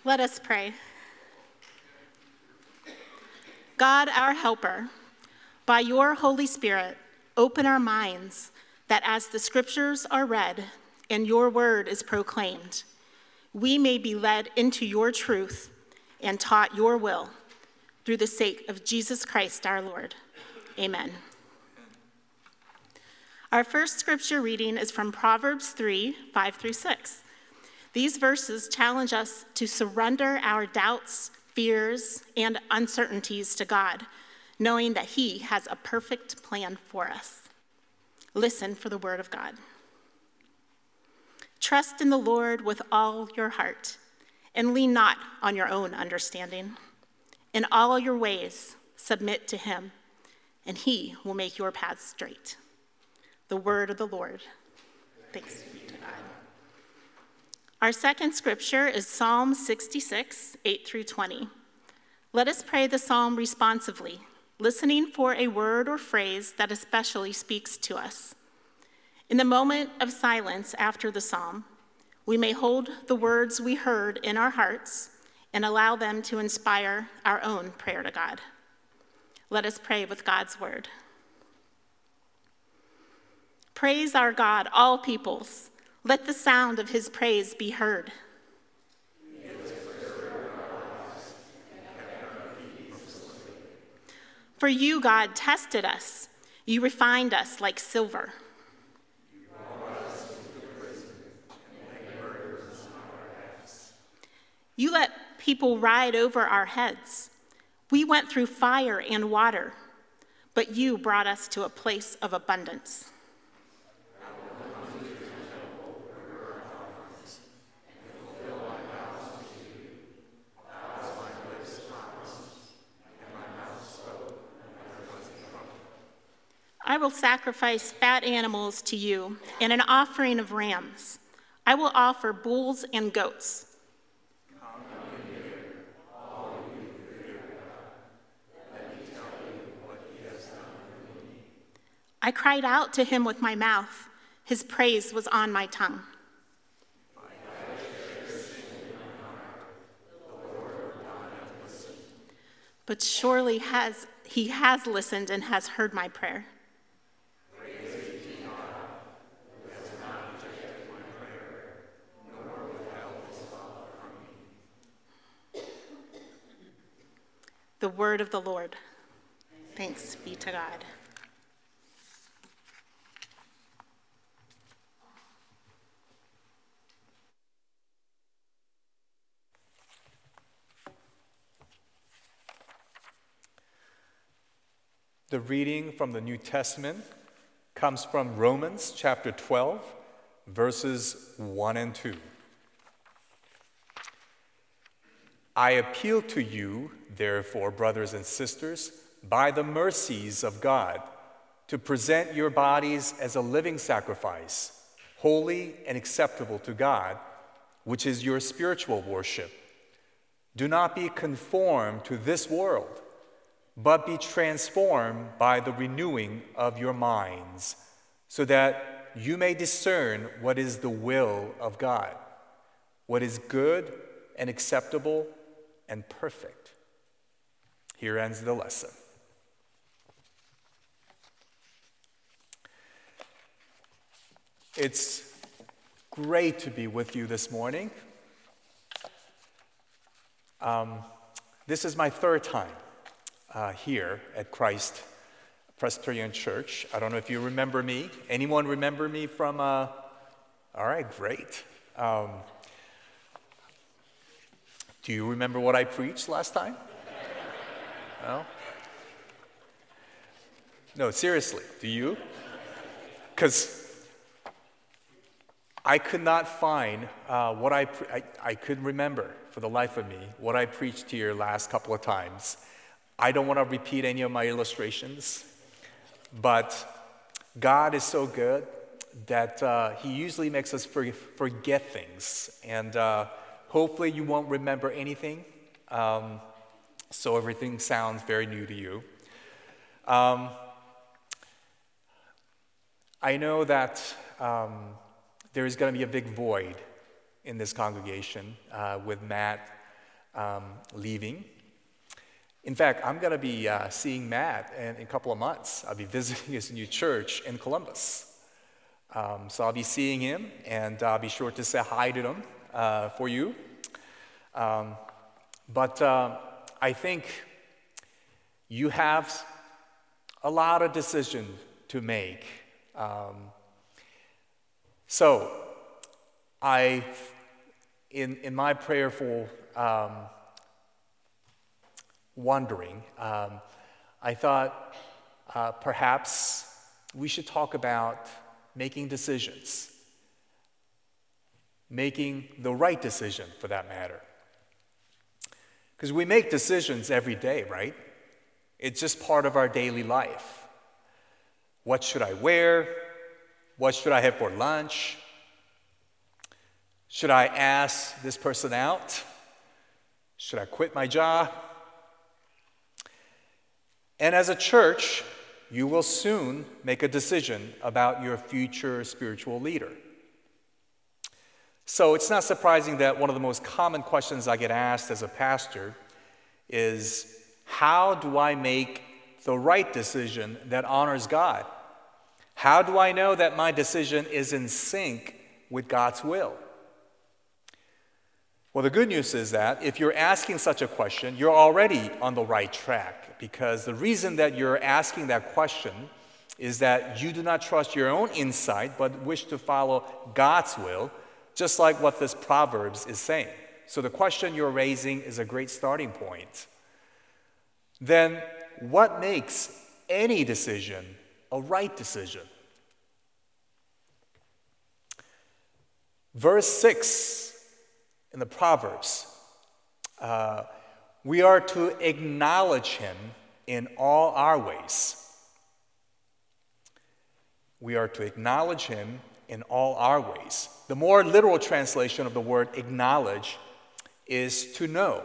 Let us pray. God, our helper, by your Holy Spirit, open our minds that as the scriptures are read and your word is proclaimed, we may be led into your truth and taught your will through the sake of Jesus Christ our Lord. Amen. Our first scripture reading is from Proverbs 3, 5-6. These verses challenge us to surrender our doubts, fears, and uncertainties to God, knowing that he has a perfect plan for us. Listen for the word of God. Trust in the Lord with all your heart, and lean not on your own understanding. In all your ways, submit to him, and he will make your paths straight. The word of the Lord. Thanks be to God. Our second scripture is Psalm 66, 8-20. Let us pray the psalm responsively, listening for a word or phrase that especially speaks to us. In the moment of silence after the psalm, we may hold the words we heard in our hearts and allow them to inspire our own prayer to God. Let us pray with God's word. Praise our God, all peoples. Let the sound of his praise be heard. For you, God, tested us. You refined us like silver. You let people ride over our heads. We went through fire and water, but you brought us to a place of abundance. I will sacrifice fat animals to you and an offering of rams. I will offer bulls and goats. I cried out to him with my mouth. His praise was on my tongue. But surely he has listened and has heard my prayer. The word of the Lord. Thanks be to God. The reading from the New Testament comes from Romans chapter 12, verses 1 and 2. I appeal to you, therefore, brothers and sisters, by the mercies of God, to present your bodies as a living sacrifice, holy and acceptable to God, which is your spiritual worship. Do not be conformed to this world, but be transformed by the renewing of your minds, so that you may discern what is the will of God, what is good and acceptable and perfect. Here ends the lesson. It's great to be with you this morning. This is my third time here at Christ Presbyterian Church. I don't know if you remember me. Anyone remember me from, all right, great. Do you remember what I preached last time? No? No, seriously, do you? Because I could not find what I couldn't remember for the life of me what I preached here last couple of times. I don't want to repeat any of my illustrations, but God is so good that he usually makes us forget things, and hopefully you won't remember anything, so everything sounds very new to you. I know that there is going to be a big void in this congregation with Matt leaving. In fact, I'm going to be seeing Matt in a couple of months. I'll be visiting his new church in Columbus. So I'll be seeing him, and I'll be sure to say hi to him for you. But I think you have a lot of decisions to make. So in my prayerful wondering, I thought perhaps we should talk about making decisions, making the right decision for that matter. Because we make decisions every day, right? It's just part of our daily life. What should I wear? What should I have for lunch? Should I ask this person out? Should I quit my job? And as a church, you will soon make a decision about your future spiritual leader. So it's not surprising that one of the most common questions I get asked as a pastor is, how do I make the right decision that honors God? How do I know that my decision is in sync with God's will? Well, the good news is that if you're asking such a question, you're already on the right track, because the reason that you're asking that question is that you do not trust your own insight, but wish to follow God's will, just like what this Proverbs is saying. So the question you're raising is a great starting point. Then what makes any decision a right decision? Verse 6 in the Proverbs, we are to acknowledge him in all our ways. We are to acknowledge him in all our ways. The more literal translation of the word acknowledge is to know.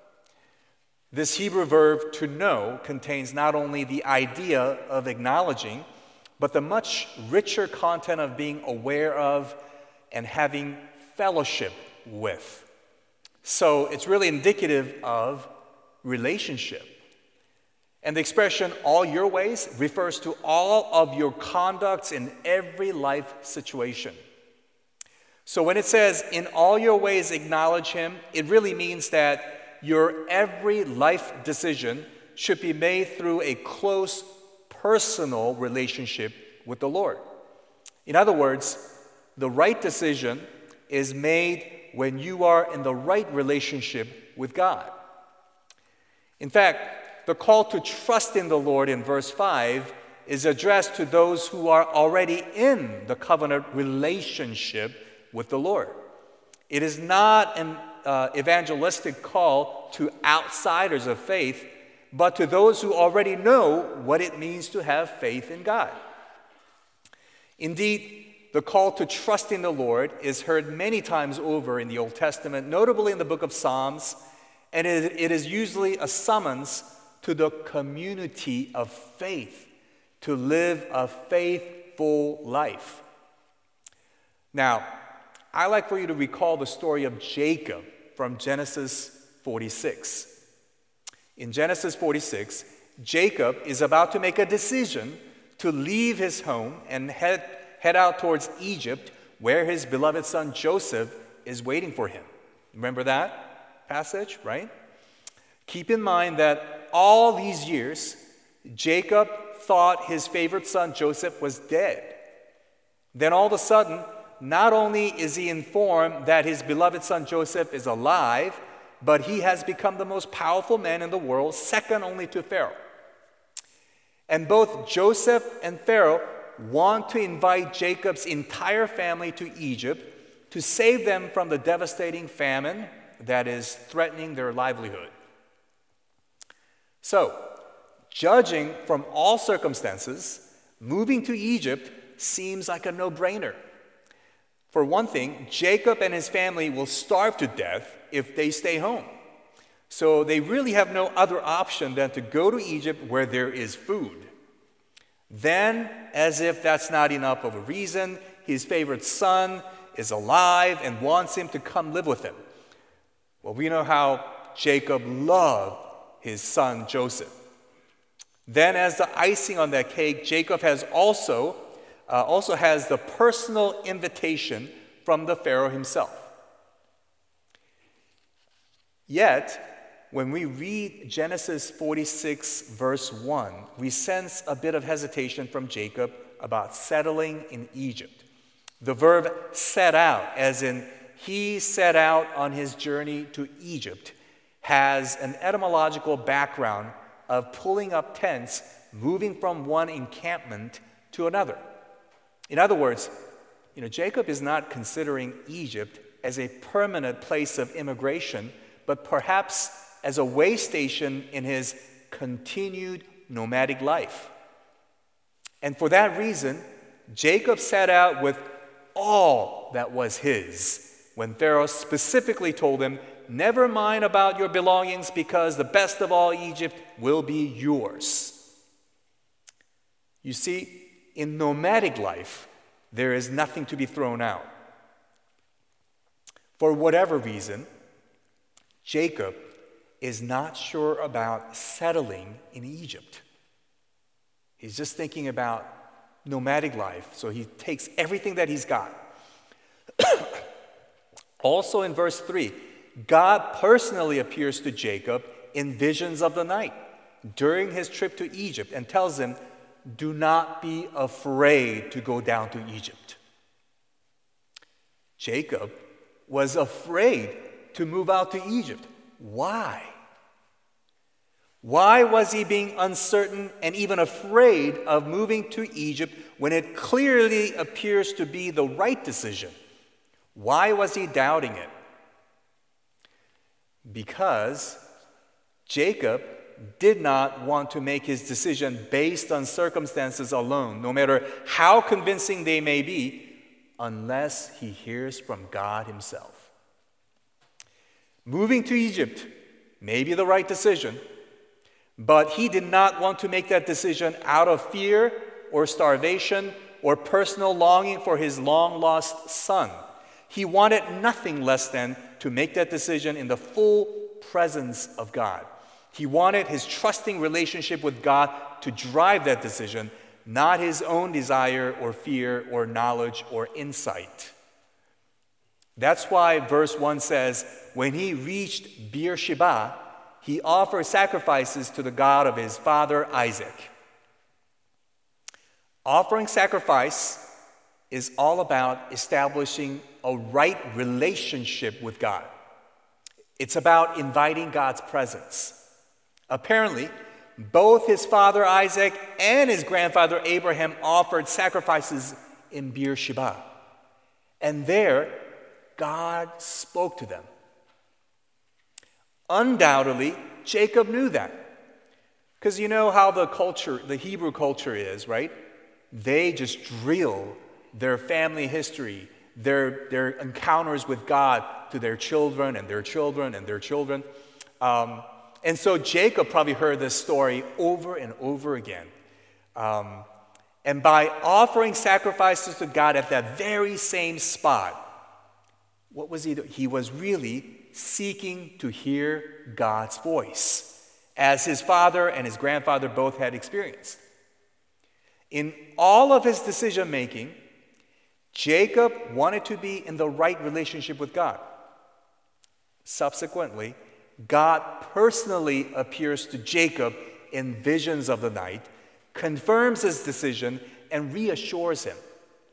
This Hebrew verb to know contains not only the idea of acknowledging, but the much richer content of being aware of and having fellowship with. So it's really indicative of relationship. And the expression all your ways refers to all of your conducts in every life situation. So when it says in all your ways acknowledge him, it really means that your every life decision should be made through a close personal relationship with the Lord. In other words, the right decision is made when you are in the right relationship with God. In fact, the call to trust in the Lord in verse 5 is addressed to those who are already in the covenant relationship with the Lord. It is not an evangelistic call to outsiders of faith, but to those who already know what it means to have faith in God. Indeed, the call to trust in the Lord is heard many times over in the Old Testament, notably in the book of Psalms, and it is usually a summons to the community of faith to live a faithful life. Now, I'd like for you to recall the story of Jacob from Genesis 46. In Genesis 46, Jacob is about to make a decision to leave his home and head out towards Egypt, where his beloved son Joseph is waiting for him. Remember that passage, right? Keep in mind that all these years, Jacob thought his favorite son Joseph was dead. Then all of a sudden, not only is he informed that his beloved son Joseph is alive, but he has become the most powerful man in the world, second only to Pharaoh. And both Joseph and Pharaoh want to invite Jacob's entire family to Egypt to save them from the devastating famine that is threatening their livelihood. So, judging from all circumstances, moving to Egypt seems like a no-brainer. For one thing, Jacob and his family will starve to death if they stay home. So they really have no other option than to go to Egypt where there is food. Then, as if that's not enough of a reason, his favorite son is alive and wants him to come live with him. Well, we know how Jacob loved his son Joseph. Then, as the icing on that cake, Jacob has also has the personal invitation from the Pharaoh himself. Yet, when we read Genesis 46, verse 1, we sense a bit of hesitation from Jacob about settling in Egypt. The verb set out, as in he set out on his journey to Egypt, has an etymological background of pulling up tents, moving from one encampment to another. In other words, Jacob is not considering Egypt as a permanent place of immigration, but perhaps as a way station in his continued nomadic life. And for that reason, Jacob set out with all that was his when Pharaoh specifically told him, "Never mind about your belongings, because the best of all Egypt will be yours." You see, in nomadic life, there is nothing to be thrown out. For whatever reason, Jacob is not sure about settling in Egypt. He's just thinking about nomadic life, so he takes everything that he's got. Also in verse 3, God personally appears to Jacob in visions of the night during his trip to Egypt and tells him, "Do not be afraid to go down to Egypt." Jacob was afraid to move out to Egypt. Why? Why was he being uncertain and even afraid of moving to Egypt when it clearly appears to be the right decision? Why was he doubting it? Because Jacob did not want to make his decision based on circumstances alone, no matter how convincing they may be, unless he hears from God himself. Moving to Egypt may be the right decision, but he did not want to make that decision out of fear or starvation or personal longing for his long-lost son. He wanted nothing less than to make that decision in the full presence of God. He wanted his trusting relationship with God to drive that decision, not his own desire or fear or knowledge or insight. That's why verse 1 says, when he reached Beersheba, he offered sacrifices to the God of his father Isaac. Offering sacrifice is all about establishing a right relationship with God. It's about inviting God's presence. Apparently, both his father Isaac and his grandfather Abraham offered sacrifices in Beersheba. And there, God spoke to them. Undoubtedly, Jacob knew that. Because you know how the Hebrew culture is, right? They just drill their family history, their encounters with God to their children and their children and their children. And so Jacob probably heard this story over and over again. And by offering sacrifices to God at that very same spot, what was he doing? He was really seeking to hear God's voice, as his father and his grandfather both had experienced. In all of his decision-making, Jacob wanted to be in the right relationship with God. Subsequently, God personally appears to Jacob in visions of the night, confirms his decision, and reassures him.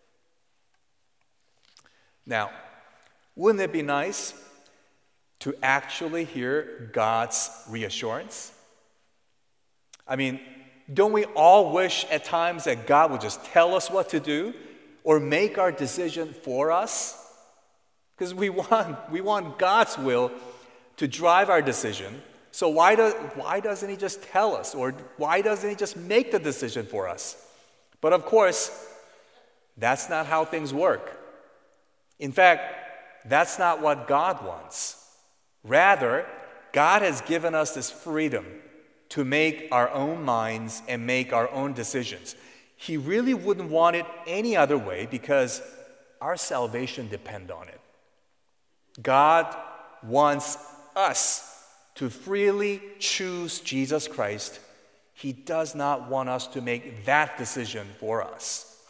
Now, wouldn't it be nice to actually hear God's reassurance? I mean, don't we all wish at times that God would just tell us what to do or make our decision for us? Because we want God's will to drive our decision. So why doesn't he just tell us, or why doesn't he just make the decision for us? But of course, that's not how things work. In fact, that's not what God wants. Rather, God has given us this freedom to make our own minds and make our own decisions. He really wouldn't want it any other way, because our salvation depends on it. God wants us to freely choose Jesus Christ, He does not want us to make that decision for us.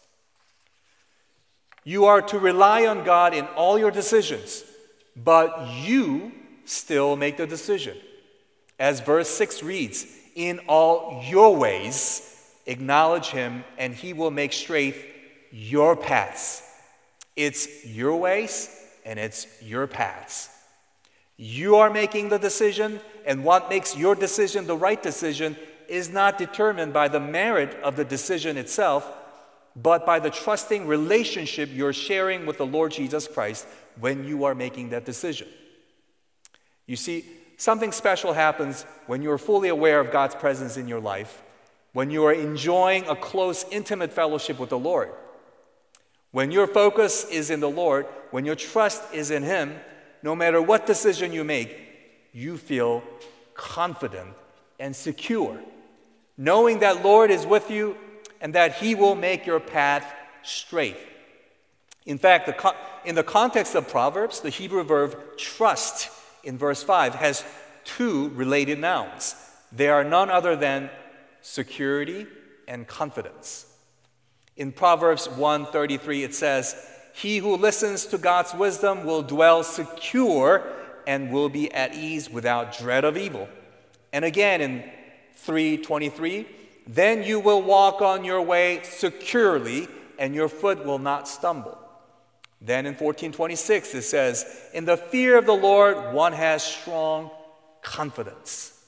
You are to rely on God in all your decisions, but you still make the decision. As verse 6 reads, in all your ways, acknowledge Him, and He will make straight your paths. It's your ways, and it's your paths. You are making the decision, and what makes your decision the right decision is not determined by the merit of the decision itself, but by the trusting relationship you're sharing with the Lord Jesus Christ when you are making that decision. You see, something special happens when you're fully aware of God's presence in your life, when you are enjoying a close, intimate fellowship with the Lord. When your focus is in the Lord, when your trust is in Him, no matter what decision you make, you feel confident and secure, knowing that Lord is with you and that He will make your path straight. In fact, in the context of Proverbs, the Hebrew verb trust in verse 5 has two related nouns. They are none other than security and confidence. In Proverbs 1:33, it says, he who listens to God's wisdom will dwell secure and will be at ease without dread of evil. And again in 3:23, then you will walk on your way securely and your foot will not stumble. Then in 14:26, it says, in the fear of the Lord, one has strong confidence.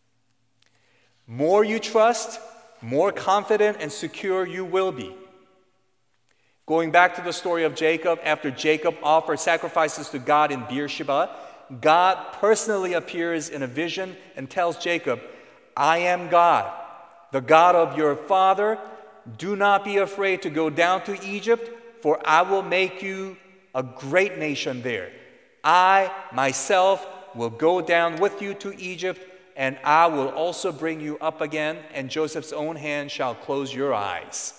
More you trust, more confident and secure you will be. Going back to the story of Jacob, after Jacob offered sacrifices to God in Beersheba, God personally appears in a vision and tells Jacob, I am God, the God of your father. Do not be afraid to go down to Egypt, for I will make you a great nation there. I myself will go down with you to Egypt, and I will also bring you up again, and Joseph's own hand shall close your eyes.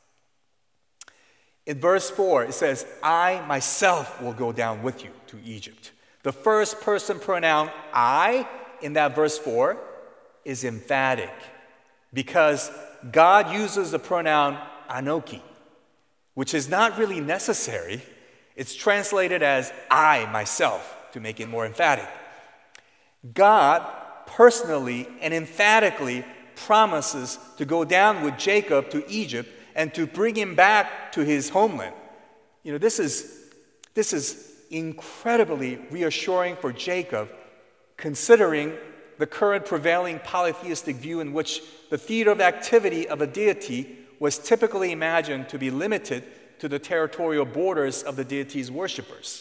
In verse 4, it says, I myself will go down with you to Egypt. The first person pronoun I in that verse 4 is emphatic because God uses the pronoun Anoki, which is not really necessary. It's translated as I myself to make it more emphatic. God personally and emphatically promises to go down with Jacob to Egypt and to bring him back to his homeland. You know, this is incredibly reassuring for Jacob, considering the current prevailing polytheistic view in which the theater of activity of a deity was typically imagined to be limited to the territorial borders of the deity's worshippers.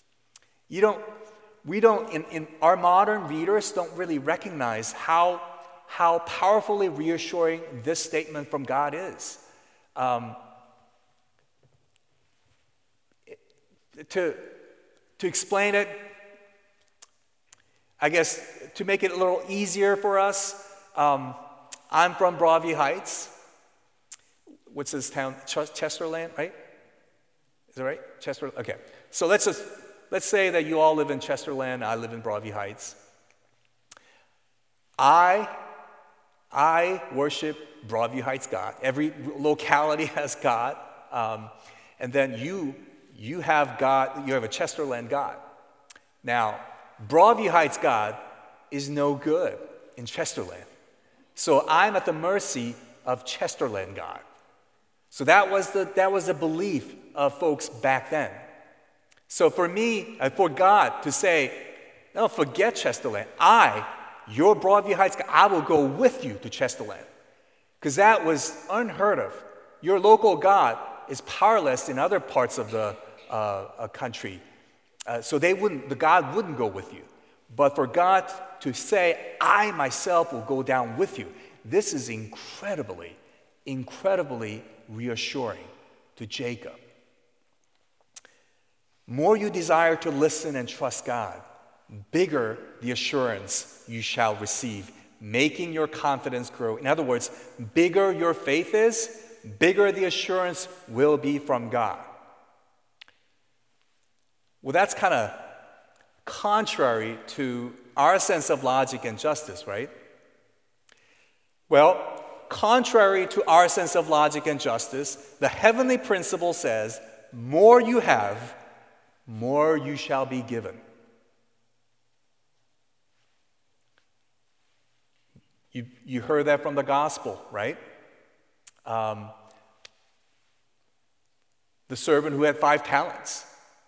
Our modern readers don't really recognize how powerfully reassuring this statement from God is. To explain it, I guess to make it a little easier for us, I'm from Broadview Heights. What's this town? Chesterland, right? Is that right? Chester. Okay. So let's say that you all live in Chesterland. I live in Broadview Heights. I worship Broadview Heights God. Every locality has God, and then you have God. You have a Chesterland God. Now, Broadview Heights God is no good in Chesterland, so I'm at the mercy of Chesterland God. So that was the belief of folks back then. So for God to say, no, forget Chesterland. Your Broadview Heights God, I will go with you to Chesterland. Because that was unheard of. Your local God is powerless in other parts of the country. So the God wouldn't go with you. But for God to say, I myself will go down with you, this is incredibly, incredibly reassuring to Jacob. More you desire to listen and trust God, bigger the assurance you shall receive, making your confidence grow. In other words, bigger your faith is, bigger the assurance will be from God. Well, that's kind of contrary to our sense of logic and justice, right? Well, contrary to our sense of logic and justice, the heavenly principle says, more you have, more you shall be given. You heard that from the gospel, right? The servant who had 5 talents.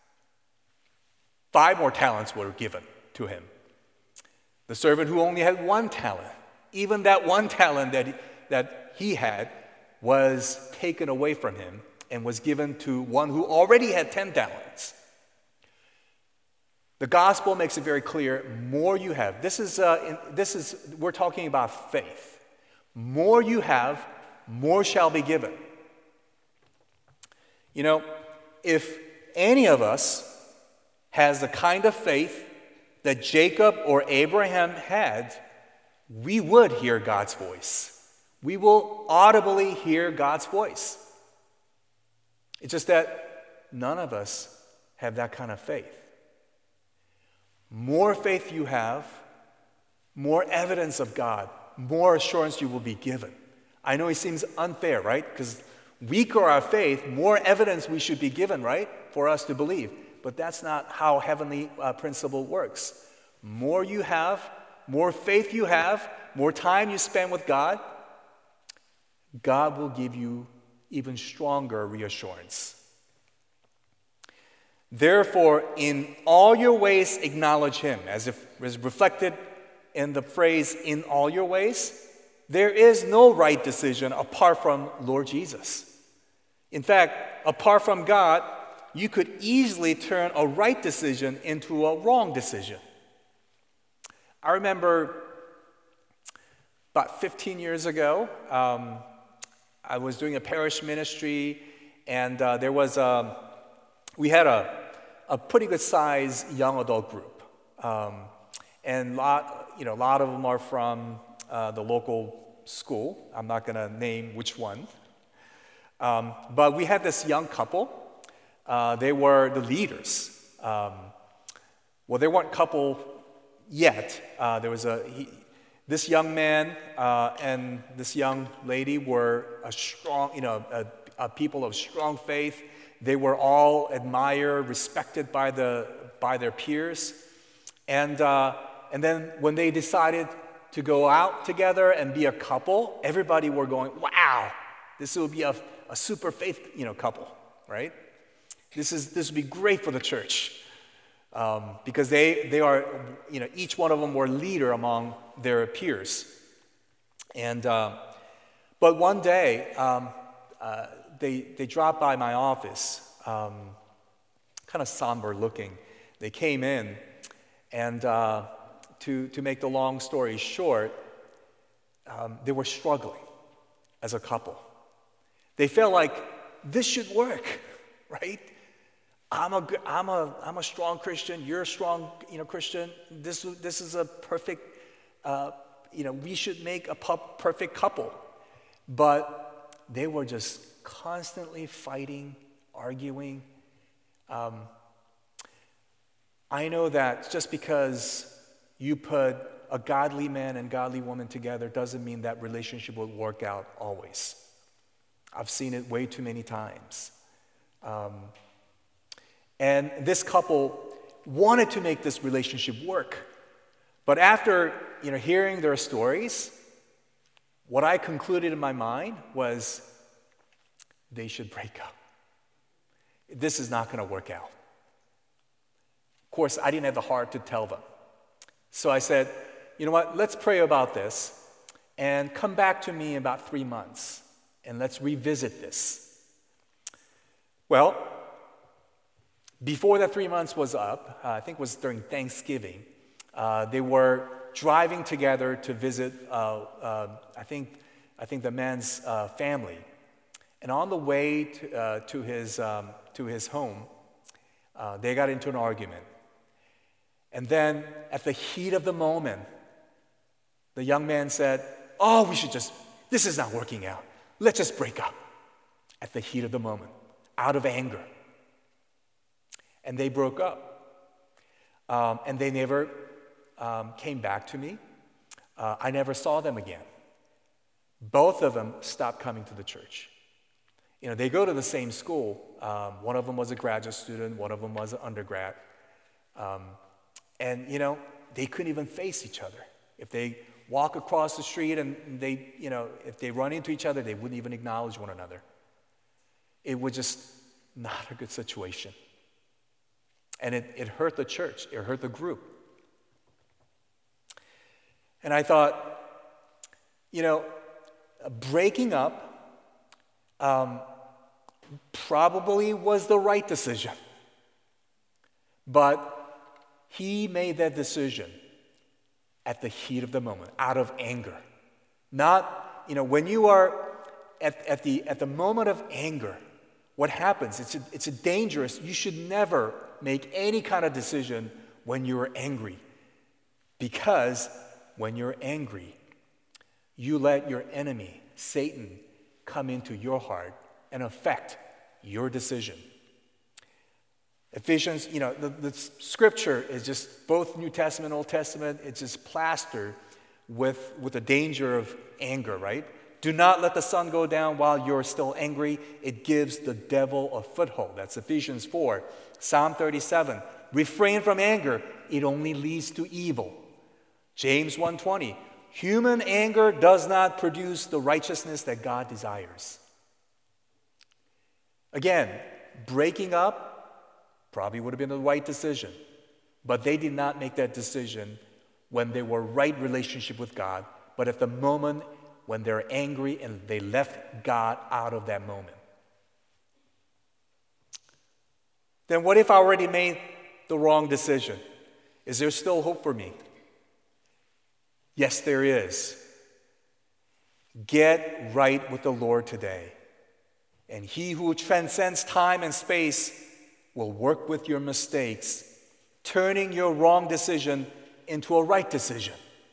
5 more talents were given to him. The servant who only had 1 talent, even that 1 talent that he had was taken away from him and was given to one who already had 10 talents. The gospel makes it very clear, more you have. We're talking about faith. More you have, more shall be given. You know, if any of us has the kind of faith that Jacob or Abraham had, we would hear God's voice. We will audibly hear God's voice. It's just that none of us have that kind of faith. More faith you have, more evidence of God, more assurance you will be given. I know it seems unfair, right? Because weaker our faith, more evidence we should be given, right? For us to believe. But that's not how heavenly principle works. More you have, more faith you have, more time you spend with God, God will give you even stronger reassurance. Therefore, in all your ways acknowledge him, as reflected in the phrase, in all your ways. There is no right decision apart from Lord Jesus. In fact, apart from God, you could easily turn a right decision into a wrong decision. I remember about 15 years ago, I was doing a parish ministry, and we had a pretty good sized young adult group, and a lot of them are from the local school. I'm not going to name which one, but we had this young couple. They were the leaders. Well, they weren't couple yet. There was this young man and this young lady were a strong, a people of strong faith. They were all admired, respected by their peers, and then when they decided to go out together and be a couple, everybody were going, "Wow, this will be a super faith, couple, right? This would be great for the church." Because they are, each one of them were leader among their peers. And but one day, they dropped by my office, kind of somber looking. They came in, and to make the long story short, they were struggling as a couple. They felt like this should work, right? I'm a strong Christian. You're a strong, Christian. This is a perfect, we should make a perfect couple. But they were just constantly fighting, arguing. I know that just because you put a godly man and godly woman together doesn't mean that relationship will work out always. I've seen it way too many times. And this couple wanted to make this relationship work. But after, hearing their stories, what I concluded in my mind was they should break up. This is not going to work out. Of course, I didn't have the heart to tell them. So I said, you know what, let's pray about this and come back to me in about 3 months and let's revisit this. Well, before that 3 months was up, I think it was during Thanksgiving, they were driving together to visit, I think the man's family. And on the way to his home, they got into an argument. And then at the heat of the moment, the young man said, "Oh, this is not working out. Let's just break up." At the heat of the moment, out of anger. And they broke up. And they never came back to me. I never saw them again. Both of them stopped coming to the church. They go to the same school. One of them was a graduate student, one of them was an undergrad. And they couldn't even face each other. If they walk across the street and if they run into each other, they wouldn't even acknowledge one another. It was just not a good situation. And it hurt the church. It hurt the group. And I thought, breaking up probably was the right decision. But he made that decision at the heat of the moment, out of anger. Not, when you are at the moment of anger, what happens? It's a dangerous. You should never make any kind of decision when you're angry. Because when you're angry, you let your enemy, Satan, come into your heart and affect your decision. Ephesians, the scripture is just both New Testament, Old Testament, it's just plastered with the danger of anger, right? Do not let the sun go down while you're still angry. It gives the devil a foothold. That's Ephesians 4. Psalm 37. Refrain from anger. It only leads to evil. James 1:20. Human anger does not produce the righteousness that God desires. Again, breaking up probably would have been the right decision. But they did not make that decision when they were right relationship with God, but at the moment when they're angry and they left God out of that moment. Then what if I already made the wrong decision? Is there still hope for me? Yes, there is. Get right with the Lord today. And he who transcends time and space will work with your mistakes, turning your wrong decision into a right decision.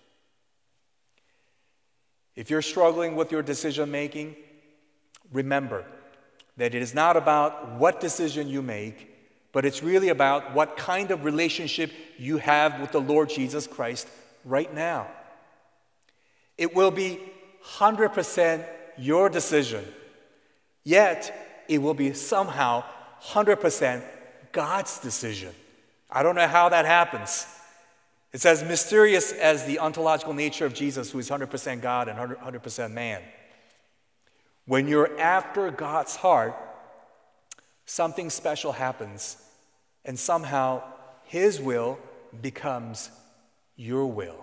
If you're struggling with your decision making, remember that it is not about what decision you make, but it's really about what kind of relationship you have with the Lord Jesus Christ right now. It will be 100% your decision, yet it will be somehow 100% God's decision. I don't know how that happens. It's as mysterious as the ontological nature of Jesus, who is 100% God and 100% man. When you're after God's heart, something special happens, and somehow his will becomes your will.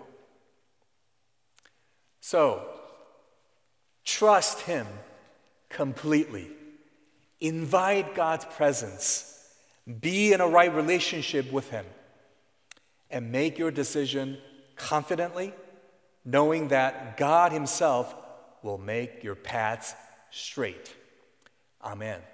So, trust him completely. Invite God's presence. Be in a right relationship with him. And make your decision confidently, knowing that God himself will make your paths straight. Amen.